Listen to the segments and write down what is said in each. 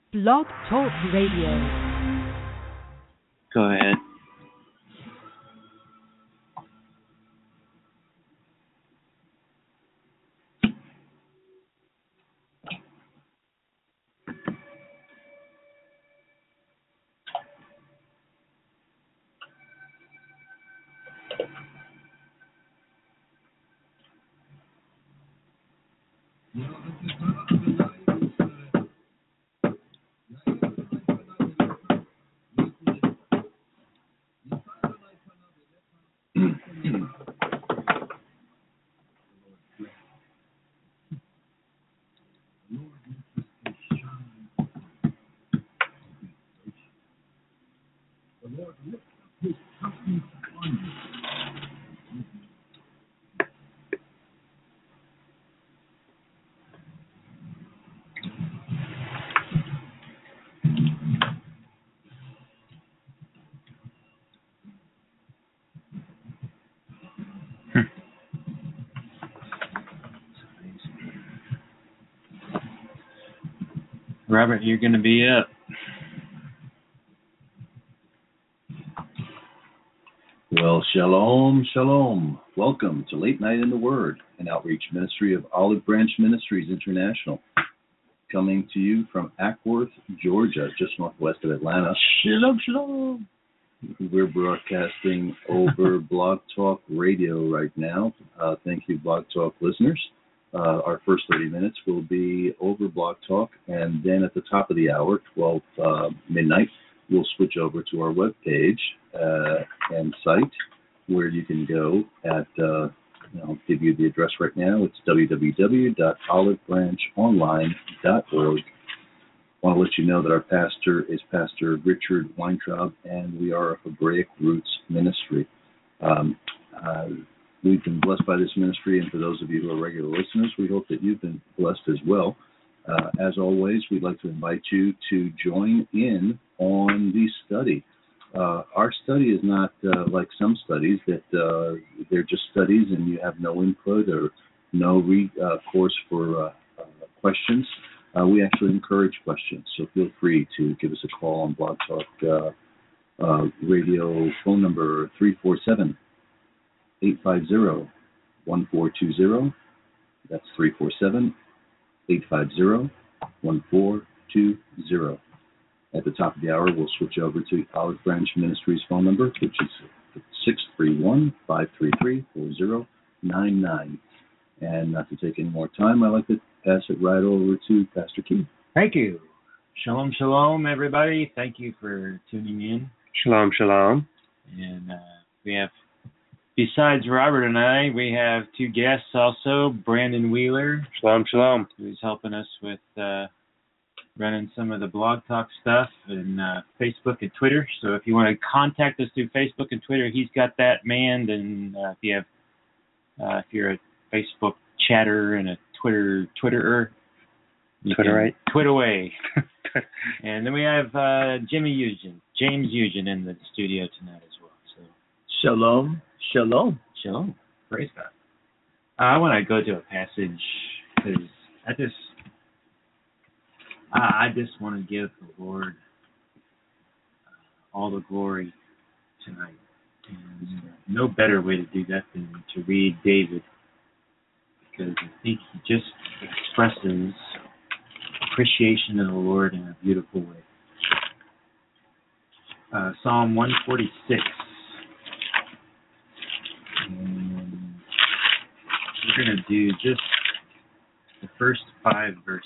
Blog Talk Radio. Go ahead. Robert, you're going to be up. Well, shalom, shalom. Welcome to Late Night in the Word, an outreach ministry of Olive Branch Ministries International, coming to you from Acworth, Georgia, just northwest of Atlanta. Shalom, shalom. We're broadcasting over Blog Talk Radio right now. Thank you, Blog Talk listeners. Our first 30 minutes will be over Blog Talk, and then at the top of the hour, 12 midnight, we'll switch over to our webpage and site where you can go at, I'll give you the address right now. It's www.olivebranchonline.org. I want to let you know that our pastor is Pastor Richard Weintraub, and we are a Hebraic Roots ministry. We've been blessed by this ministry, and for those of you who are regular listeners, we hope that you've been blessed as well. As always, we'd like to invite you to join in on the study. Our study is not like some studies that they're just studies and you have no input or no course for questions. We actually encourage questions, so feel free to give us a call on Blog Talk Radio phone number 347-850-1420. That's 347-850-1420. At the top of the hour, we'll switch over to Olive Branch Ministries phone number, which is 631-533-4099. And not to take any more time, I'd like to pass it right over to Pastor Keith. Thank you. Shalom, shalom, everybody. Thank you for tuning in. Shalom, shalom. And we have, besides Robert and I, we have two guests also, Brandon Wheeler. Shalom, shalom. Who's helping us with running some of the Blog Talk stuff and Facebook and Twitter. So if you want to contact us through Facebook and Twitter, he's got that manned. And if you're a Facebook chatter and a Twitterer, Twitterite. Twit away. And then we have James Eugen in the studio tonight as well. So Shalom, shalom. Shalom. Praise God. I want to go to a passage because I just want to give the Lord all the glory tonight. And no better way to do that than to read David, because I think he just expresses appreciation of the Lord in a beautiful way. Psalm 146. And we're going to do just the first 5 verses.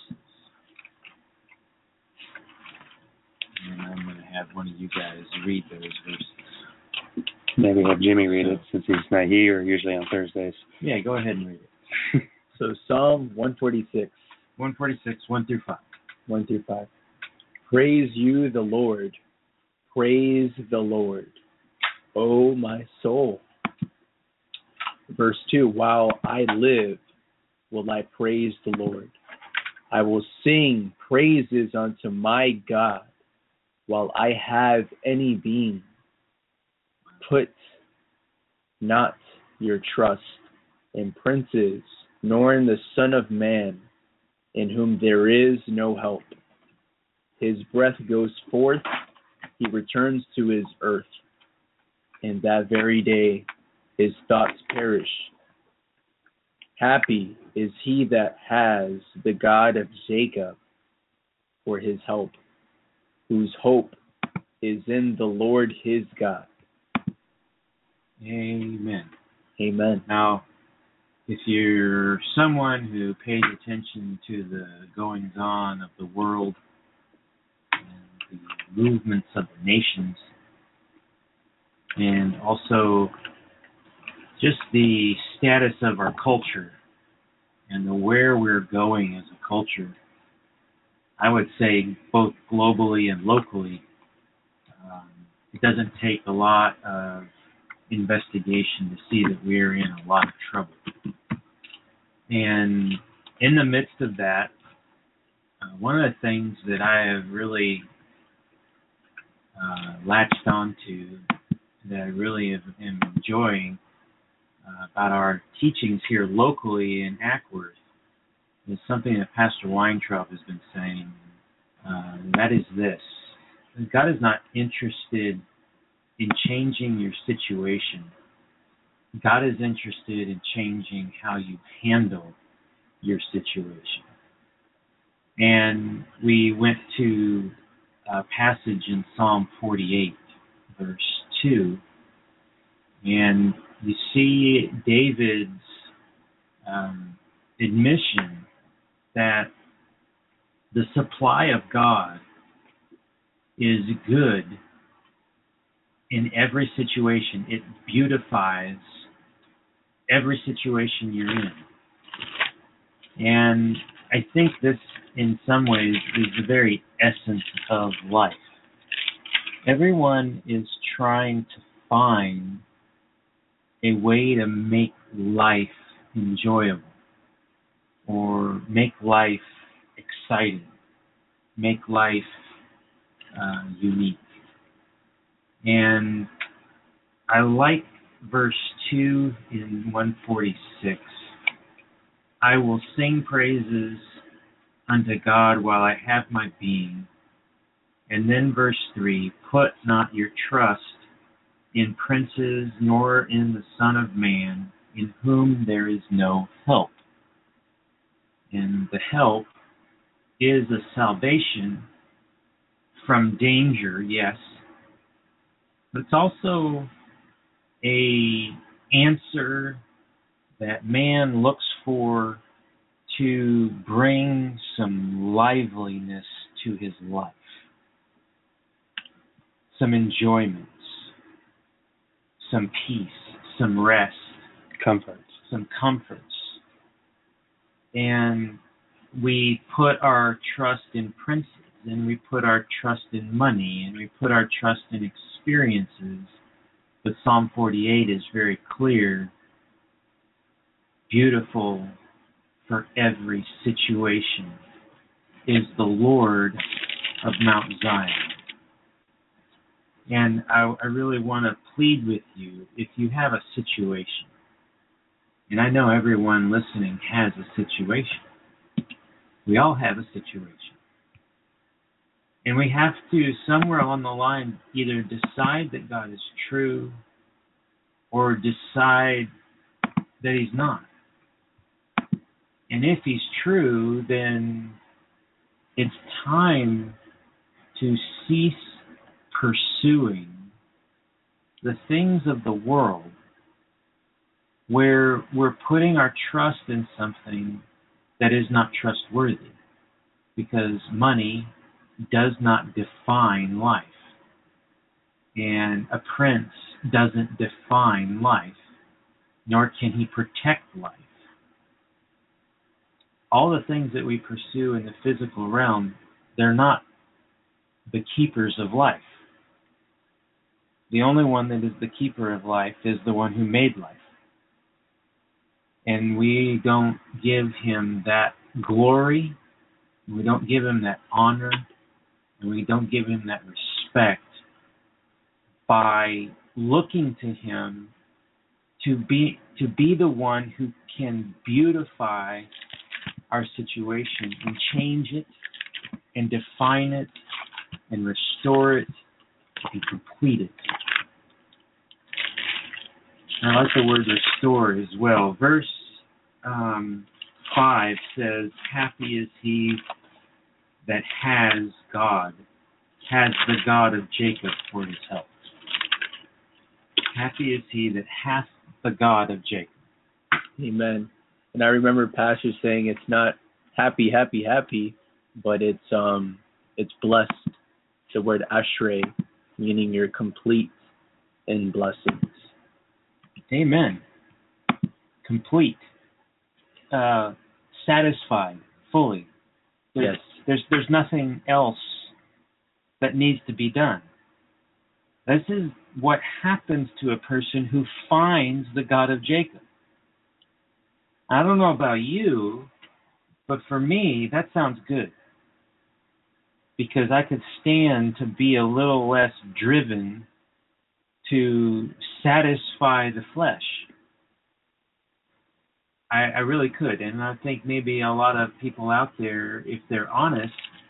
And I'm going to have one of you guys read those verses. Maybe have Jimmy read it since he's not here, usually on Thursdays. Yeah, go ahead and read it. So Psalm 146. 146, 1 through 5. 1 through 5. Praise you, the Lord. Praise the Lord, O my soul. Verse 2, while I live, will I praise the Lord. I will sing praises unto my God while I have any being. Put not your trust in princes, nor in the Son of Man, in whom there is no help. his breath goes forth, he returns to his earth, and that very day his thoughts perish. Happy is he that has the God of Jacob for his help, whose hope is in the Lord his God. Amen. Amen. Now, if you're someone who pays attention to the goings-on of the world and the movements of the nations, and also just the status of our culture and where we're going as a culture, I would say both globally and locally, it doesn't take a lot of investigation to see that we're in a lot of trouble. And in the midst of that, one of the things that I have really latched onto, that I really am enjoying about our teachings here locally in Ackworth, is something that Pastor Weintraub has been saying. That is this: God is not interested in changing your situation. God is interested in changing how you handle your situation. And we went to a passage in Psalm 48, verse 2, and you see David's admission that the supply of God is good in every situation. It beautifies every situation you're in. And I think this, in some ways, is the very essence of life. Everyone is trying to find a way to make life enjoyable, or make life exciting, make life unique. And I like verse 2 in 146. I will sing praises unto God while I have my being. And then verse 3, put not your trust in princes, nor in the Son of Man, in whom there is no help. And the help is a salvation from danger, yes, but it's also a answer that man looks for to bring some liveliness to his life, some enjoyments, some peace, some rest, some comforts. And we put our trust in princes, and we put our trust in money, and we put our trust in experiences. But Psalm 48 is very clear, beautiful for every situation is the Lord of Mount Zion. And I really want to plead with you, if you have a situation, and I know everyone listening has a situation. We all have a situation. And we have to, somewhere along the line, either decide that God is true or decide that he's not. And if he's true, then it's time to cease pursuing the things of the world where we're putting our trust in something that is not trustworthy, because money does not define life, and a prince doesn't define life, nor can he protect life. All the things that we pursue in the physical realm, they're not the keepers of life. The only one that is the keeper of life is the one who made life. And we don't give him that glory, we don't give him that honor, and we don't give him that respect by looking to him to be the one who can beautify our situation and change it and define it and restore it and complete it. And I like the word restore as well. Verse 5 says, happy is he that has the God of Jacob for his help. Happy is he that hath the God of Jacob. Amen. And I remember Pastor saying it's not happy, happy, happy, but it's blessed. The word ashrei, meaning you're complete in blessings. Amen. Complete. Satisfied fully. Yes. There's nothing else that needs to be done. This is what happens to a person who finds the God of Jacob. I don't know about you, but for me, that sounds good. Because I could stand to be a little less driven to satisfy the flesh. I really could. And I think maybe a lot of people out there, if they're honest,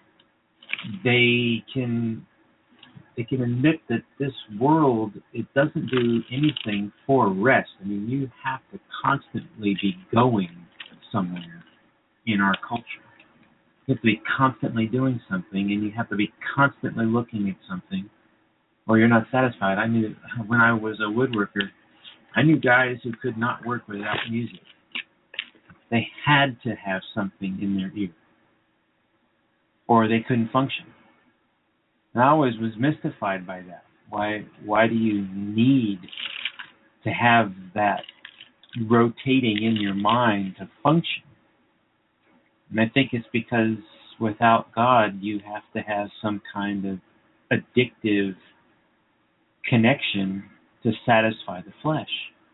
they can admit that this world, it doesn't do anything for rest. I mean, you have to constantly be going somewhere in our culture. You have to be constantly doing something, and you have to be constantly looking at something, or you're not satisfied. I knew when I was a woodworker, I knew guys who could not work without music. They had to have something in their ear, or they couldn't function. And I always was mystified by that. Why do you need to have that rotating in your mind to function? And I think it's because without God, you have to have some kind of addictive connection to satisfy the flesh.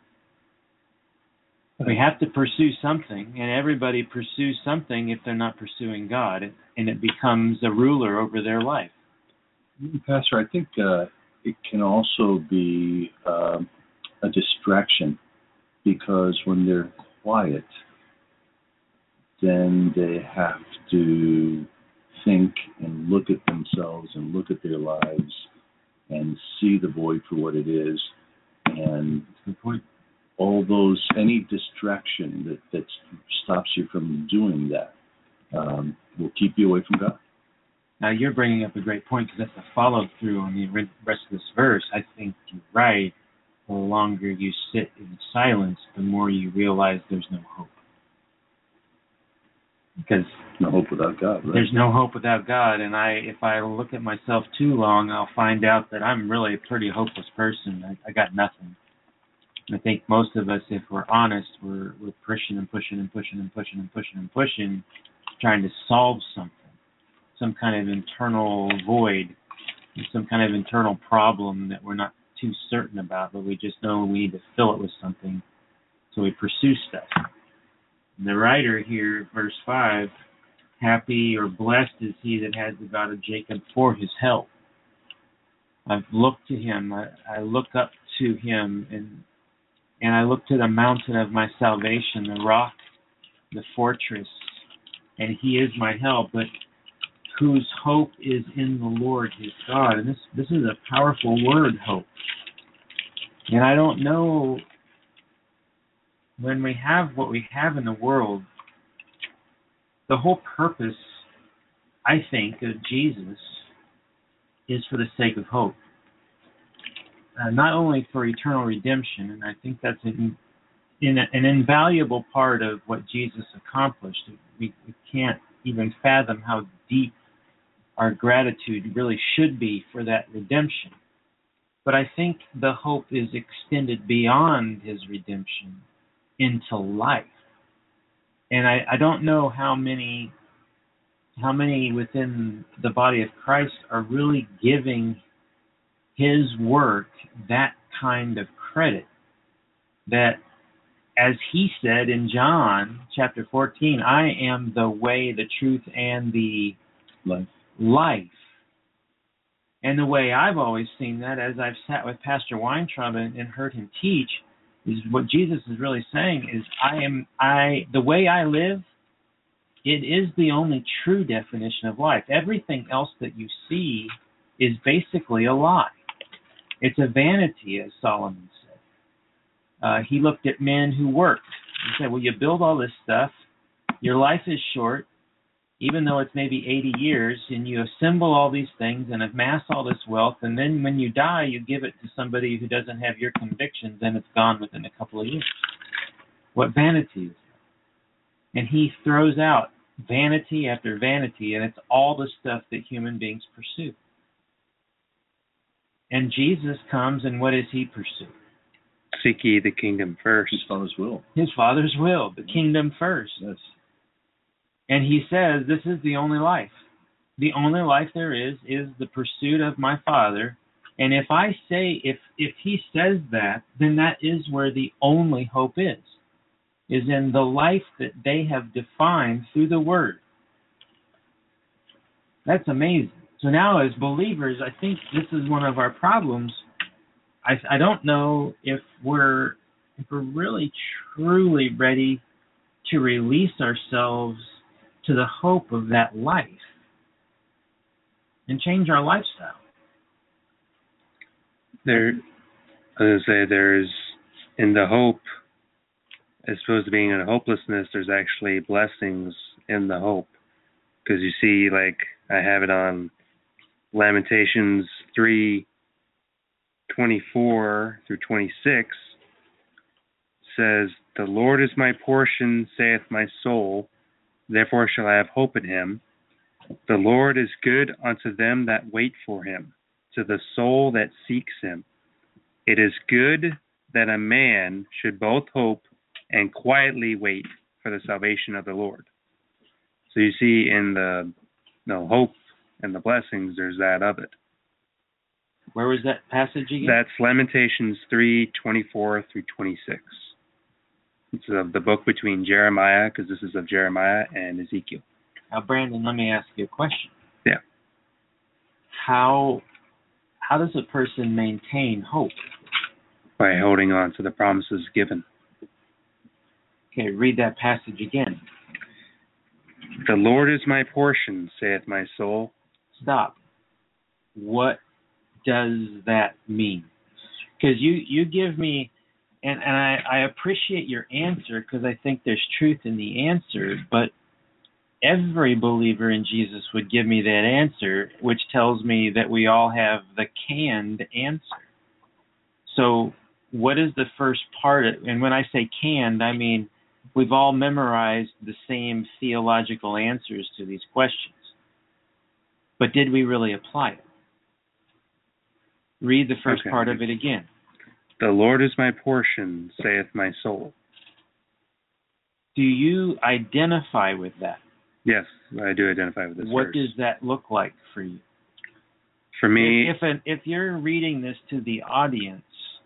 We have to pursue something, and everybody pursues something if they're not pursuing God, and it becomes a ruler over their life. Pastor, I think it can also be a distraction, because when they're quiet, then they have to think and look at themselves and look at their lives and see the void for what it is. And all those, any distraction that stops you from doing that will keep you away from God. Now, you're bringing up a great point, because that's the follow-through on the rest of this verse. I think you're right. The longer you sit in silence, the more you realize there's no hope. Because no hope without God, right? There's no hope without God, and if I look at myself too long, I'll find out that I'm really a pretty hopeless person. I got nothing. I think most of us, if we're honest, we're pushing and pushing and pushing and pushing and pushing and pushing, trying to solve something, some kind of internal void, some kind of internal problem that we're not too certain about, but we just know we need to fill it with something, so we pursue stuff. And the writer here, verse 5, happy or blessed is he that has the God of Jacob for his help. I've looked to him, I look up to him, and I look to the mountain of my salvation, the rock, the fortress, and he is my help, but whose hope is in the Lord his God. And this is a powerful word, hope. And I don't know, when we have what we have in the world, the whole purpose, I think, of Jesus is for the sake of hope. Not only for eternal redemption, and I think that's an invaluable part of what Jesus accomplished. We can't even fathom how deep our gratitude really should be for that redemption. But I think the hope is extended beyond his redemption into life. And I don't know how many within the body of Christ are really giving his work that kind of credit, that, as he said in John chapter 14, I am the way, the truth, and the life. And the way I've always seen that, as I've sat with Pastor Weintraub and heard him teach, is what Jesus is really saying is, the way I live, it is the only true definition of life. Everything else that you see is basically a lie. It's a vanity, as Solomon said. He looked at men who worked. He said, well, you build all this stuff, your life is short, even though it's maybe 80 years, and you assemble all these things and amass all this wealth, and then when you die, you give it to somebody who doesn't have your convictions, and it's gone within a couple of years. What vanity is that? And he throws out vanity after vanity, and it's all the stuff that human beings pursue. And Jesus comes, and what does he pursue? Seek ye the kingdom first. His Father's will. His Father's will, the kingdom first. Yes. And he says, this is the only life. The only life there is the pursuit of my Father. And if I say, if he says that, then that is where the only hope is in the life that they have defined through the Word. That's amazing. So now as believers, I think this is one of our problems. I don't know if we're really truly ready to release ourselves to the hope of that life and change our lifestyle. There's in the hope, as opposed to being in hopelessness, there's actually blessings in the hope. Because you see, like, I have it on Lamentations 3:24 through 26, says, the Lord is my portion, saith my soul, therefore shall I have hope in him. The Lord is good unto them that wait for him, to the soul that seeks him. It is good that a man should both hope and quietly wait for the salvation of the Lord. So you see in the hope and the blessings, there's that of it. Where was that passage again? That's Lamentations 3:24 through 26. It's of the book between Jeremiah, because this is of Jeremiah, and Ezekiel. Now, Brandon, let me ask you a question. Yeah. How does a person maintain hope? By holding on to the promises given. Okay, read that passage again. The Lord is my portion, saith my soul. Stop. What does that mean? Because you give me, and I appreciate your answer because I think there's truth in the answer, but every believer in Jesus would give me that answer, which tells me that we all have the canned answer. So what is the first part? And when I say canned, I mean we've all memorized the same theological answers to these questions. But did we really apply it? Read the first part of it again. The Lord is my portion, saith my soul. Do you identify with that? Yes, I do identify with this What verse. does that look like for you? For me, if you're reading this to the audience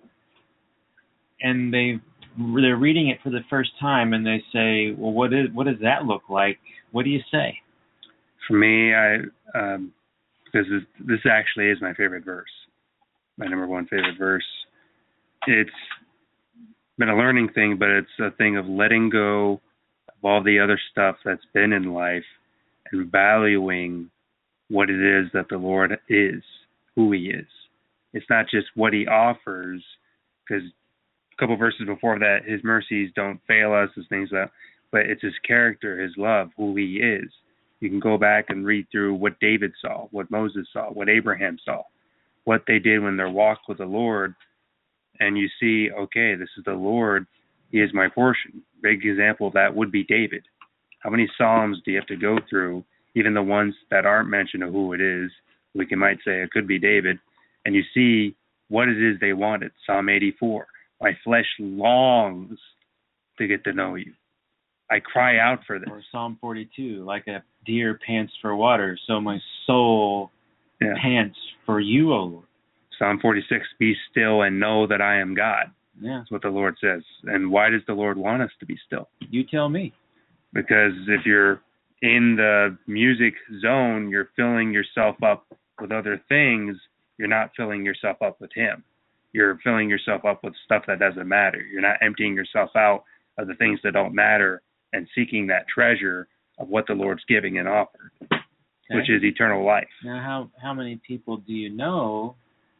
and they're reading it for the first time and they say, well, what does that look like? What do you say? For me, because this actually is my favorite verse, my number one favorite verse. It's been a learning thing, but it's a thing of letting go of all the other stuff that's been in life and valuing what it is that the Lord is, who he is. It's not just what he offers, because a couple verses before that, his mercies don't fail us, and things like that, but it's his character, his love, who he is. You can go back and read through what David saw, what Moses saw, what Abraham saw, what they did when they walked with the Lord, and you see, okay, this is the Lord, he is my portion. Big example of that would be David. How many Psalms do you have to go through, even the ones that aren't mentioned of who it is? Might say it could be David, and you see what it is they wanted. Psalm 84, my flesh longs to get to know you. I cry out for this. Or Psalm 42, like a deer pants for water, so my soul pants for you, O Lord. Psalm 46, be still and know that I am God. Yeah. That's what the Lord says. And why does the Lord want us to be still? You tell me. Because if you're in the music zone, you're filling yourself up with other things. You're not filling yourself up with him. You're filling yourself up with stuff that doesn't matter. You're not emptying yourself out of the things that don't matter and seeking that treasure of what the Lord's giving and offered. which is eternal life. Now, how many people do you know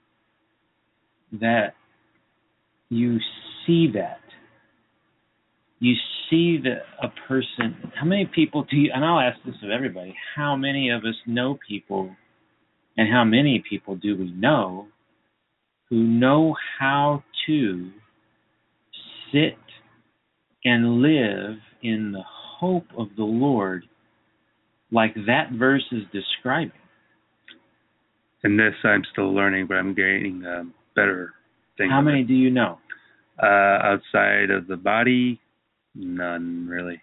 that you see that? You see that a person, how many people do you, and I'll ask this of everybody, how many of us know people, and how many people do we know who know how to sit and live in the hope of the Lord like that verse is describing? And this I'm still learning, but I'm gaining better things. How many do you know? Outside of the body, none really.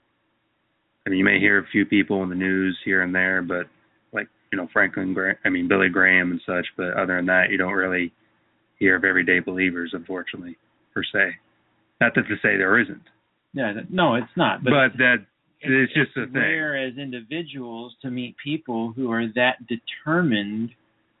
I mean, you may hear a few people in the news here and there, but like, Billy Graham and such, but other than that, you don't really hear of everyday believers, unfortunately, per se. Not that to say there isn't. Yeah, no, it's not. But that it's just a thing. Rare as individuals to meet people who are that determined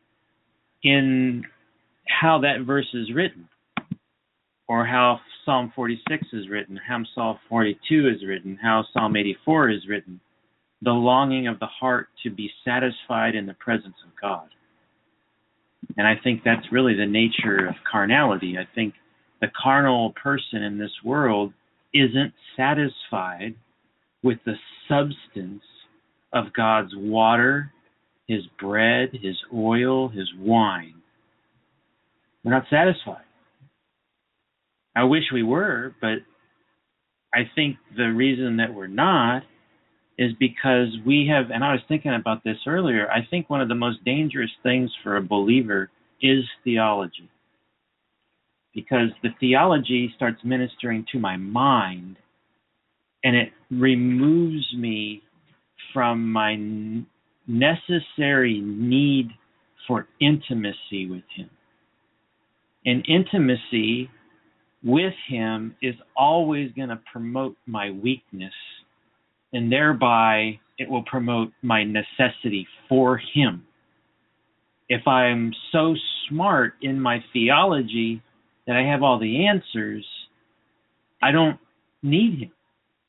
in how that verse is written, or how Psalm 46 is written, how Psalm 42 is written, how Psalm 84 is written. The longing of the heart to be satisfied in the presence of God. And I think that's really the nature of carnality. I think the carnal person in this world isn't satisfied with the substance of God's water, His bread, His oil, His wine. We're not satisfied. I wish we were, but I think the reason that we're not is because we have, and I was thinking about this earlier, I think one of the most dangerous things for a believer is theology. Because the theology starts ministering to my mind, and it removes me from my necessary need for intimacy with Him. And intimacy with Him is always going to promote my weakness, and thereby it will promote my necessity for Him. If I'm so smart in my theology that I have all the answers, I don't need Him.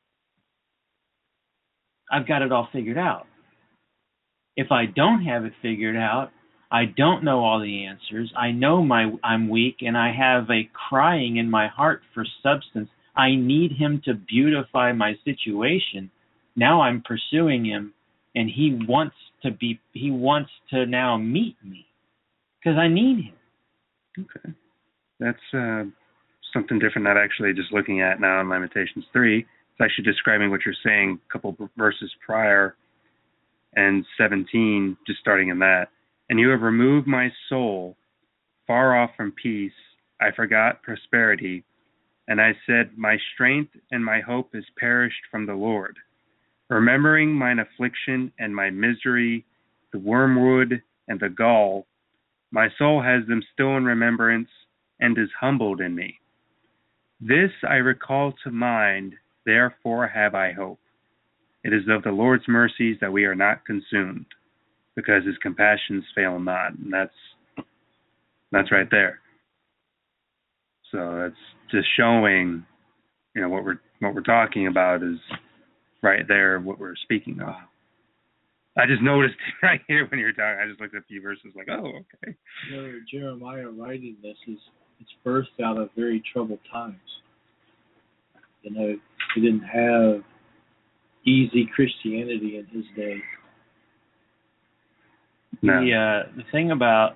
I've got it all figured out. If I don't have it figured out, I don't know all the answers. I know I'm weak, and I have a crying in my heart for substance. I need Him to beautify my situation. Now I'm pursuing Him, and He wants to now meet me because I need Him. Okay. That's something different, not actually just looking at now in Lamentations 3. It's actually describing what you're saying a couple verses prior, and 17, just starting in that. And you have removed my soul far off from peace. I forgot prosperity. And I said, my strength and my hope is perished from the Lord. Remembering mine affliction and my misery, the wormwood and the gall, my soul has them still in remembrance and is humbled in me. This I recall to mind, therefore have I hope. It is of the Lord's mercies that we are not consumed, because His compassions fail not. And that's right there. So that's just showing, what we're talking about is right there, what we're speaking of. I just noticed right here when you're talking, I just looked at a few verses like, oh, okay. Jeremiah writing this it's birthed out of very troubled times. He didn't have easy Christianity in his day. No. The thing about,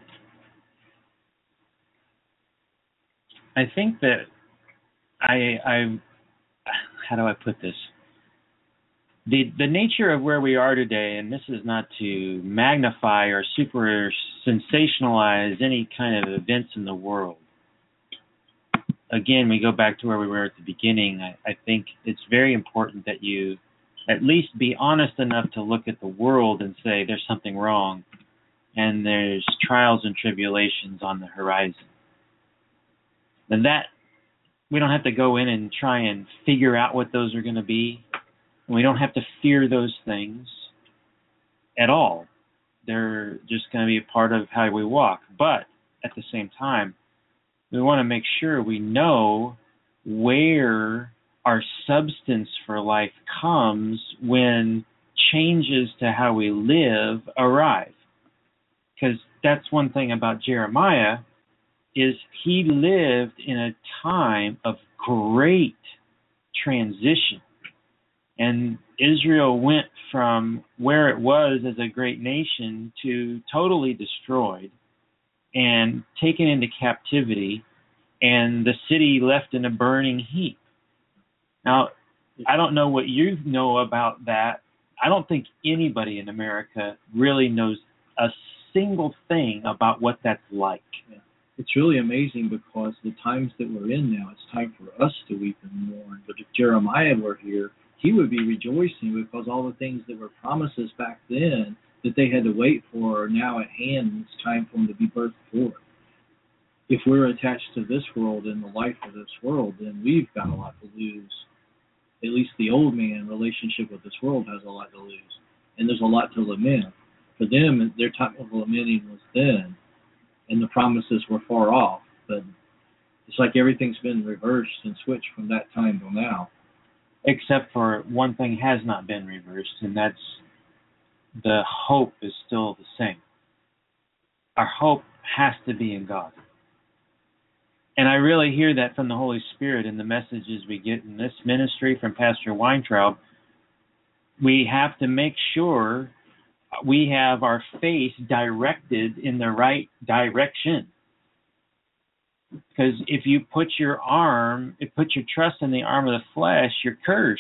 I think that I how do I put this? The nature of where we are today, and this is not to magnify or super sensationalize any kind of events in the world. Again, we go back to where we were at the beginning. I think it's very important that you at least be honest enough to look at the world and say there's something wrong, and there's trials and tribulations on the horizon. And that, we don't have to go in and try and figure out what those are going to be. And we don't have to fear those things at all. They're just going to be a part of how we walk. But at the same time, we want to make sure we know where our substance for life comes when changes to how we live arrive. Because that's one thing about Jeremiah, is he lived in a time of great transition. And Israel went from where it was as a great nation to totally destroyed and taken into captivity, and the city left in a burning heap. Now, I don't know what you know about that. I don't think anybody in America really knows a single thing about what that's like. Yeah. It's really amazing because the times that we're in now, it's time for us to weep and mourn. But if Jeremiah were here, he would be rejoicing because all the things that were promises back then that they had to wait for are now at hand, and it's time for them to be birthed forth. If we're attached to this world and the life of this world, then we've got a lot to lose. At least the old man relationship with this world has a lot to lose. And there's a lot to lament. For them, their time of lamenting was then, and the promises were far off. But it's like everything's been reversed and switched from that time till now. Except for one thing has not been reversed, and that's the hope is still the same. Our hope has to be in God. And I really hear that from the Holy Spirit in the messages we get in this ministry from Pastor Weintraub. We have to make sure we have our face directed in the right direction. Because if you put your trust in the arm of the flesh, you're cursed.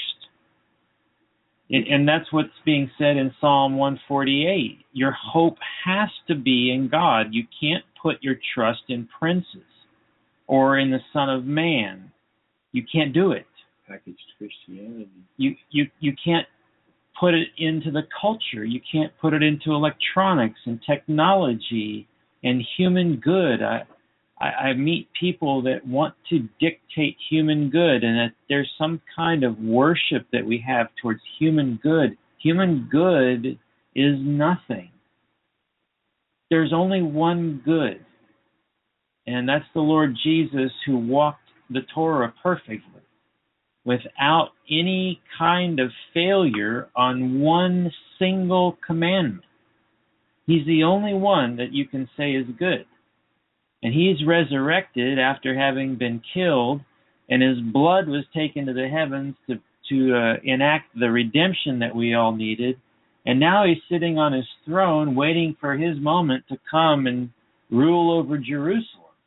And that's what's being said in Psalm 148. Your hope has to be in God. You can't put your trust in princes or in the Son of Man. You can't do it. Packaged Christianity. You can't put it into the culture. You can't put it into electronics and technology and human good. I meet people that want to dictate human good, and that there's some kind of worship that we have towards human good. Human good is nothing. There's only one good, and that's the Lord Jesus, who walked the Torah perfectly without any kind of failure on one single commandment. He's the only one that you can say is good. And he's resurrected after having been killed, and his blood was taken to the heavens to enact the redemption that we all needed. And now he's sitting on his throne waiting for his moment to come and rule over Jerusalem.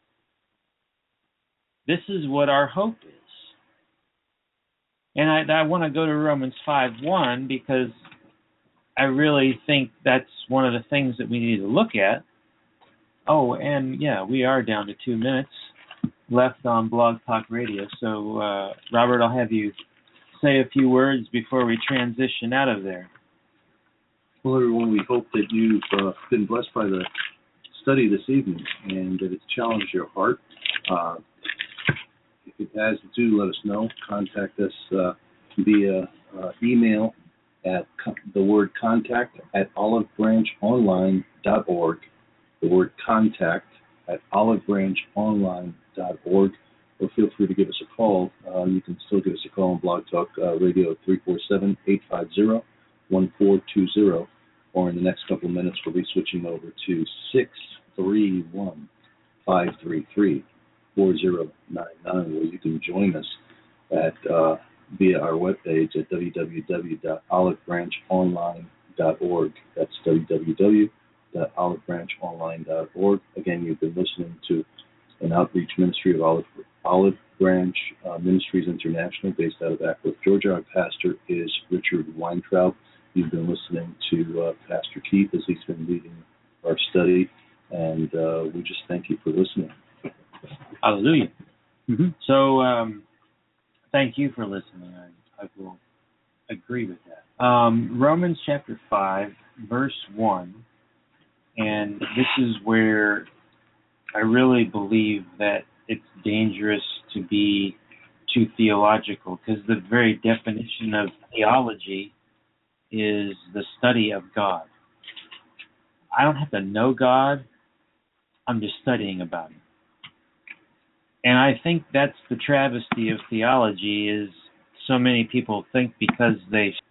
This is what our hope is. And I want to go to Romans 5:1 because I really think that's one of the things that we need to look at. Oh, and yeah, we are down to 2 minutes left on Blog Talk Radio. So, Robert, I'll have you say a few words before we transition out of there. Well, everyone, we hope that you've been blessed by the study this evening and that it's challenged your heart. If it has, do let us know. Contact us via email at the word contact at olivebranchonline.org. The word contact at olivebranchonline.org, or feel free to give us a call. You can still give us a call on Blog Talk Radio 347-850-1420, or in the next couple of minutes we'll be switching over to 631-533-4099, where you can join us at via our webpage at www.olivebranchonline.org. That's www.olivebranchonline.org. Again, you've been listening to an outreach ministry of Olive Branch Ministries International, based out of Ackworth, Georgia. Our pastor is Richard Weintraub. You've been listening to Pastor Keith as he's been leading our study, and we just thank you for listening. Hallelujah. Mm-hmm. So, thank you for listening. I will agree with that. Romans chapter 5, verse 1. And this is where I really believe that it's dangerous to be too theological, because the very definition of theology is the study of God. I don't have to know God. I'm just studying about him. And I think that's the travesty of theology, is so many people think because they've